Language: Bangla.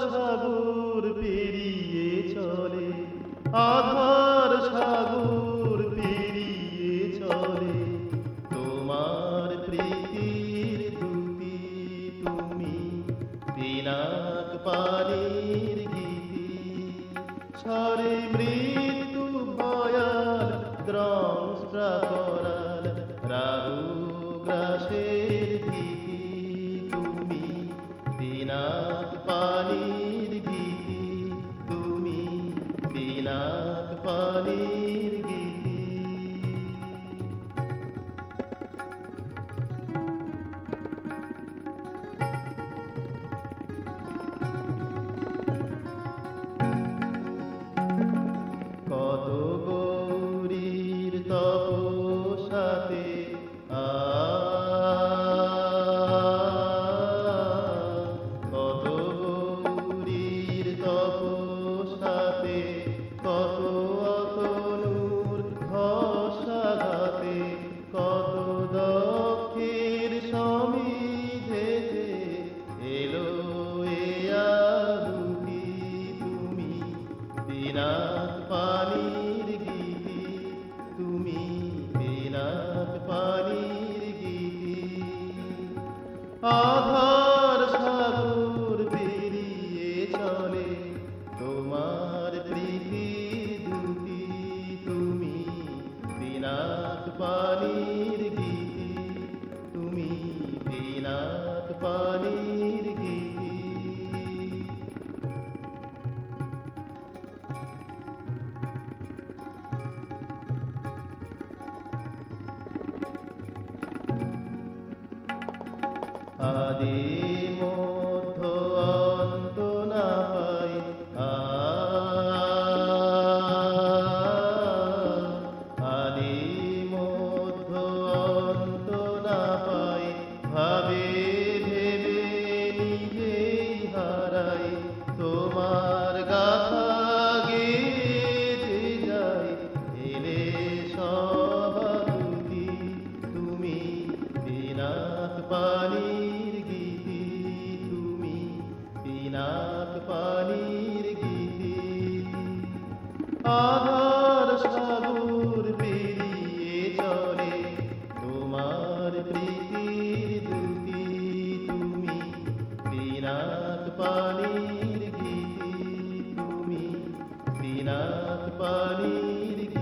সাগর পেরিয়ে চলে, আধার সাগর পেরিয়ে চলে তোমার প্রীতির দুতি তুমি, পিনাক পানির গীতি স্বরে মৃত্যু ভয়াল দ্রংস্ট্রা করাল রাহু গ্রাসের ভীতি তুমি, পিনাক পানির গীতি তুমি, পিনাক পানির গীতি। কত গৌরীর তপস্যাতে কত গৌরীর তপস্যাতে, কত অতনুর ধসাঘাতে, কত দক্ষের সমিধেতে এলো এ আহুতি তুমি, পিনাক পানির গীতি তুমি, পিনাক পানির গীতি। আধার সাগর পেরিয়ে চলে তোমার প্রীতির দুতি তুমি, পিনাক পানির গীতি তুমি, পিনাক পানির গীতি। আদি মধ্য অন্ত না পাই, আদি মধ্য অন্ত না পাই, ভাবে ভেবে নিজেই হারাই তোমার গাথা গেয়ে যাই এলে সবাতুতি তুমি, পিনাক পানির গীতি তুমি, পিনাক পানির গীতি। আধার সাগর পেরিয়ে চলে তোমার প্রীতির দুতি তুমি, পিনাক পানির গীতি তুমি, পিনাক পানির গীতি।